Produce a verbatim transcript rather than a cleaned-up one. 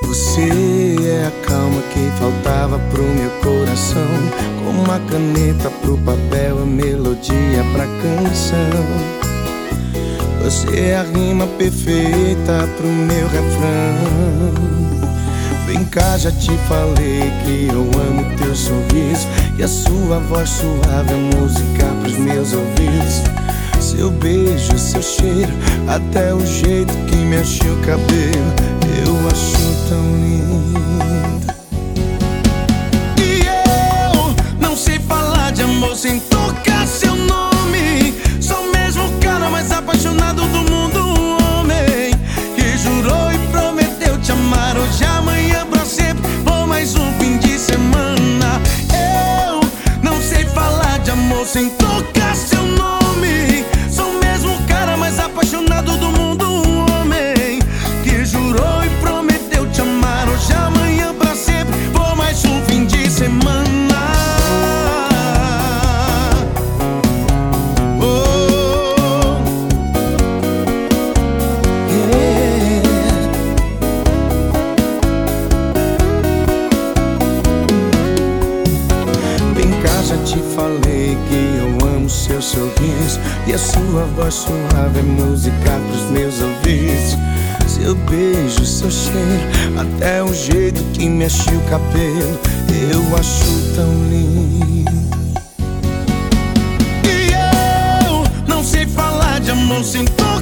Você é a calma que faltava pro meu coração, como uma caneta pro papel, a melodia pra canção. Você é a rima perfeita pro meu refrão. Vem cá, já te falei que eu amo teu sorriso e a sua voz suave, a música pros meus ouvidos. Seu beijo, seu cheiro, até o jeito que mexe o cabelo, eu acho tão lindo. E eu não sei falar de amor sem tocar seu nome. Sou mesmo o cara mais apaixonado do mundo, um homem que jurou e prometeu te amar hoje, amanhã, pra sempre, por mais um fim de semana. Eu não sei falar de amor sem tocar seu nome. Sou mesmo o cara mais apaixonado do mundo, um homem que jurou e prometeu te amar hoje, amanhã, pra sempre, por mais um fim de semana. Oh, yeah. Vem cá, já te falei que eu amo seu sorriso e a sua voz suave, é música pros meus ouvidos. Seu beijo, seu cheiro, até o jeito que mexe o cabelo, eu acho tão lindo. E eu não sei falar de amor sem tocar